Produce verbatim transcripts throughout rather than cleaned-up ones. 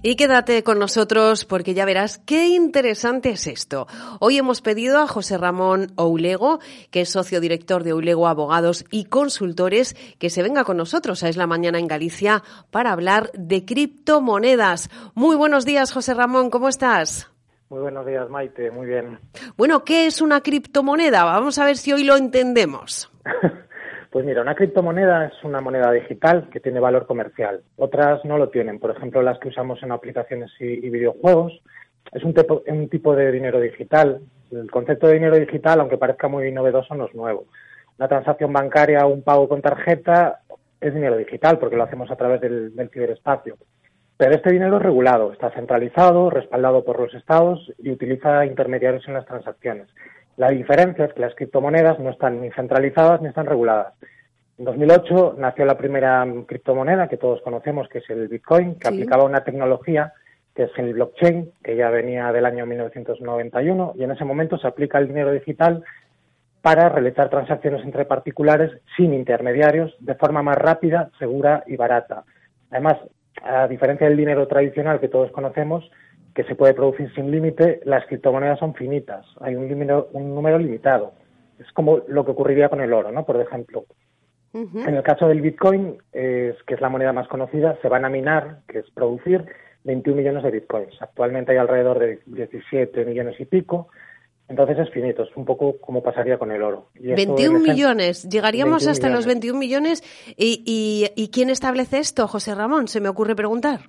Y quédate con nosotros porque ya verás qué interesante es esto. Hoy hemos pedido a José Ramón Oulego, que es socio director de Oulego Abogados y Consultores, que se venga con nosotros a Es la Mañana en Galicia para hablar de criptomonedas. Muy buenos días, José Ramón, ¿cómo estás? Muy buenos días, Maite, muy bien. Bueno, ¿qué es una criptomoneda? Vamos a ver si hoy lo entendemos. Pues mira, una criptomoneda es una moneda digital que tiene valor comercial. Otras no lo tienen. Por ejemplo, las que usamos en aplicaciones y, y videojuegos. Es un tipo, un tipo de dinero digital. El concepto de dinero digital, aunque parezca muy novedoso, no es nuevo. Una transacción bancaria o un pago con tarjeta es dinero digital porque lo hacemos a través del, del ciberespacio. Pero este dinero es regulado, está centralizado, respaldado por los estados y utiliza intermediarios en las transacciones. La diferencia es que las criptomonedas no están ni centralizadas ni están reguladas. En dos mil ocho nació la primera criptomoneda que todos conocemos, que es el Bitcoin, que sí. aplicaba una tecnología que es el blockchain, que ya venía del año mil novecientos noventa y uno, y en ese momento se aplica el dinero digital para realizar transacciones entre particulares sin intermediarios de forma más rápida, segura y barata. Además, a diferencia del dinero tradicional que todos conocemos, que se puede producir sin límite, las criptomonedas son finitas. Hay un número, un número limitado. Es como lo que ocurriría con el oro, ¿no? Por ejemplo. Uh-huh. En el caso del Bitcoin, es, que es la moneda más conocida, se van a minar, que es producir, veintiún millones de Bitcoins. Actualmente hay alrededor de diecisiete millones y pico. Entonces es finito, es un poco como pasaría con el oro. Y veintiún millones, llegaríamos veintiún hasta millones. Los veintiún millones. ¿Y, y, ¿Y quién establece esto, José Ramón? Se me ocurre preguntar.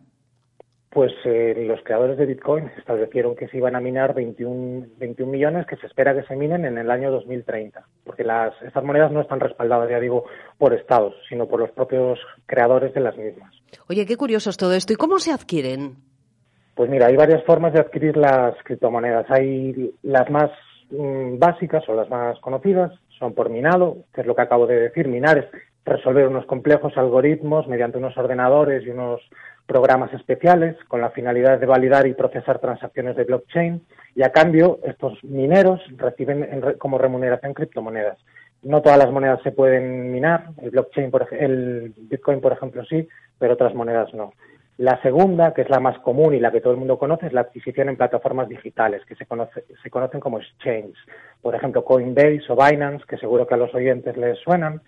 Pues eh, los creadores de Bitcoin establecieron que se iban a minar veintiún millones que se espera que se minen en el año dos mil treinta, porque las estas monedas no están respaldadas, ya digo, por estados, sino por los propios creadores de las mismas. Oye, qué curioso es todo esto. ¿Y cómo se adquieren? Pues mira, hay varias formas de adquirir las criptomonedas. Hay las más mmm, básicas o las más conocidas, son por minado, que es lo que acabo de decir. Minar es resolver unos complejos algoritmos mediante unos ordenadores y unos programas especiales con la finalidad de validar y procesar transacciones de blockchain, y a cambio estos mineros reciben en re, como remuneración criptomonedas. No todas las monedas se pueden minar, el blockchain, por, el Bitcoin, por ejemplo, sí, pero otras monedas no. La segunda, que es la más común y la que todo el mundo conoce, es la adquisición en plataformas digitales, que se, conoce, se conocen como exchanges. Por ejemplo, Coinbase o Binance, que seguro que a los oyentes les suenan,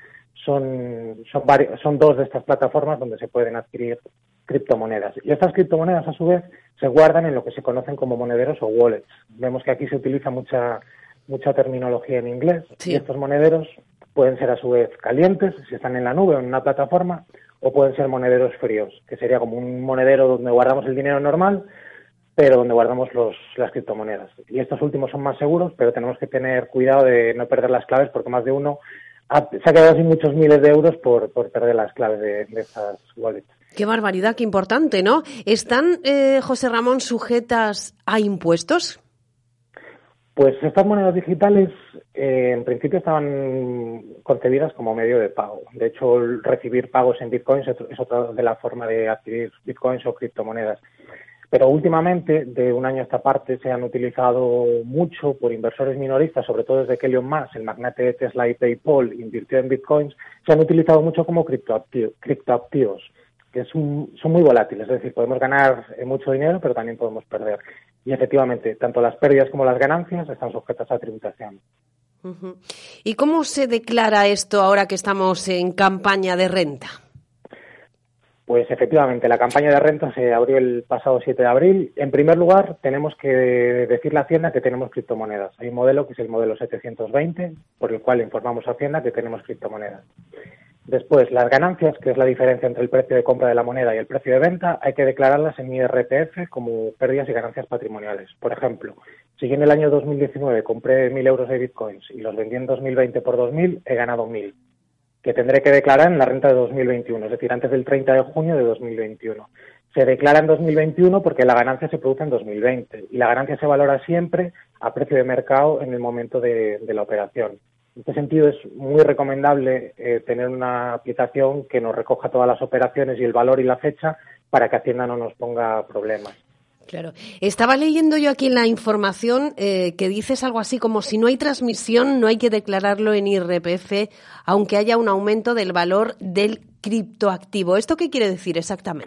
son, son, vari- son dos de estas plataformas donde se pueden adquirir criptomonedas. Y estas criptomonedas, a su vez, se guardan en lo que se conocen como monederos o wallets. Vemos que aquí se utiliza mucha mucha terminología en inglés. Sí. Y estos monederos pueden ser, a su vez, calientes, si están en la nube o en una plataforma, o pueden ser monederos fríos, que sería como un monedero donde guardamos el dinero normal, pero donde guardamos los, las criptomonedas. Y estos últimos son más seguros, pero tenemos que tener cuidado de no perder las claves, porque más de uno ha, se ha quedado sin muchos miles de euros por, por perder las claves de, de estas wallets. Qué barbaridad, qué importante, ¿no? ¿Están, eh, José Ramón, sujetas a impuestos? Pues estas monedas digitales eh, en principio estaban concebidas como medio de pago. De hecho, el recibir pagos en bitcoins es otra de las formas de adquirir bitcoins o criptomonedas. Pero últimamente, de un año a esta parte, se han utilizado mucho por inversores minoristas, sobre todo desde que Elon Musk, el magnate de Tesla y PayPal, invirtió en bitcoins, se han utilizado mucho como criptoactivos, criptoactivos que es un, son muy volátiles, es decir, podemos ganar mucho dinero, pero también podemos perder. Y efectivamente, tanto las pérdidas como las ganancias están sujetas a tributación. Uh-huh. ¿Y cómo se declara esto ahora que estamos en campaña de renta? Pues efectivamente, la campaña de renta se abrió el pasado siete de abril. En primer lugar, tenemos que decirle a Hacienda que tenemos criptomonedas. Hay un modelo que es el modelo setecientos veinte, por el cual informamos a Hacienda que tenemos criptomonedas. Después, las ganancias, que es la diferencia entre el precio de compra de la moneda y el precio de venta, hay que declararlas en I R P F como pérdidas y ganancias patrimoniales. Por ejemplo, si yo en el año dos mil diecinueve compré mil euros de bitcoins y los vendí en dos mil veinte por dos mil, he ganado mil, que tendré que declarar en la renta de dos mil veintiuno, es decir, antes del treinta de junio de dos mil veintiuno. Se declara en dos mil veintiuno porque la ganancia se produce en dos mil veinte y la ganancia se valora siempre a precio de mercado en el momento de, de la operación. En este sentido, es muy recomendable eh, tener una aplicación que nos recoja todas las operaciones y el valor y la fecha para que Hacienda no nos ponga problemas. Claro. Estaba leyendo yo aquí en la información eh, que dices algo así como si no hay transmisión no hay que declararlo en I R P F aunque haya un aumento del valor del criptoactivo. ¿Esto qué quiere decir exactamente?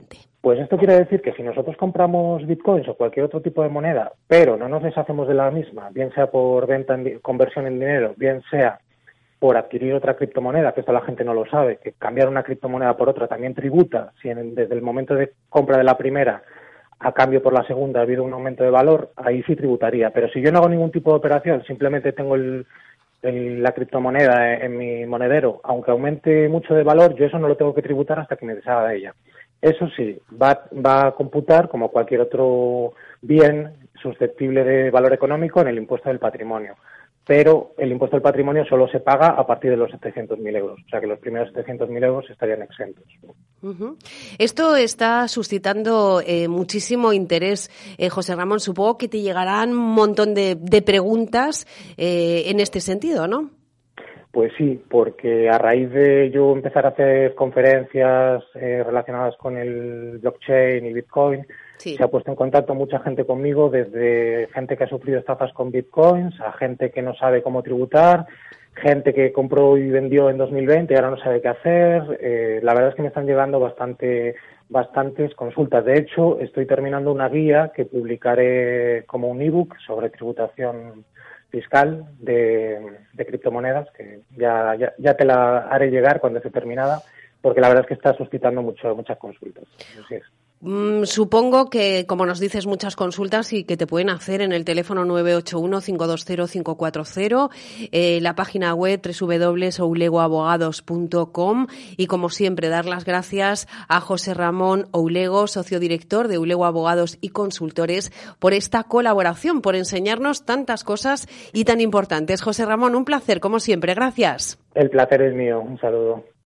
Pues esto quiere decir que si nosotros compramos bitcoins o cualquier otro tipo de moneda, pero no nos deshacemos de la misma, bien sea por venta, en, conversión en dinero, bien sea por adquirir otra criptomoneda, que esto la gente no lo sabe, que cambiar una criptomoneda por otra también tributa, si en, desde el momento de compra de la primera a cambio por la segunda ha habido un aumento de valor, ahí sí tributaría. Pero si yo no hago ningún tipo de operación, simplemente tengo el, el, la criptomoneda en, en mi monedero, aunque aumente mucho de valor, yo eso no lo tengo que tributar hasta que me deshaga de ella. Eso sí, va, va a computar como cualquier otro bien susceptible de valor económico en el impuesto del patrimonio. Pero el impuesto del patrimonio solo se paga a partir de los setecientos mil euros. O sea que los primeros setecientos mil euros estarían exentos. Uh-huh. Esto está suscitando eh, muchísimo interés. Eh, José Ramón, supongo que te llegarán un montón de, de preguntas eh, en este sentido, ¿no? Pues sí, porque a raíz de yo empezar a hacer conferencias eh, relacionadas con el blockchain y Bitcoin, sí. Se ha puesto en contacto mucha gente conmigo, desde gente que ha sufrido estafas con Bitcoins, a gente que no sabe cómo tributar, gente que compró y vendió en dos mil veinte y ahora no sabe qué hacer. Eh, la verdad es que me están llegando bastante, bastantes consultas. De hecho, estoy terminando una guía que publicaré como un ebook sobre tributación fiscal de, de criptomonedas, que ya, ya, ya te la haré llegar cuando esté terminada, porque la verdad es que está suscitando mucho, muchas consultas. Así es. Mm, supongo que, como nos dices, muchas consultas y que te pueden hacer en el teléfono nueve ocho uno, cinco dos cero, cinco cuatro cero, eh, la página web doble u doble u doble u punto oulegoabogados punto com y, como siempre, dar las gracias a José Ramón Oulego, socio director de Oulego Abogados y Consultores, por esta colaboración, por enseñarnos tantas cosas y tan importantes. José Ramón, un placer, como siempre. Gracias. El placer es mío. Un saludo.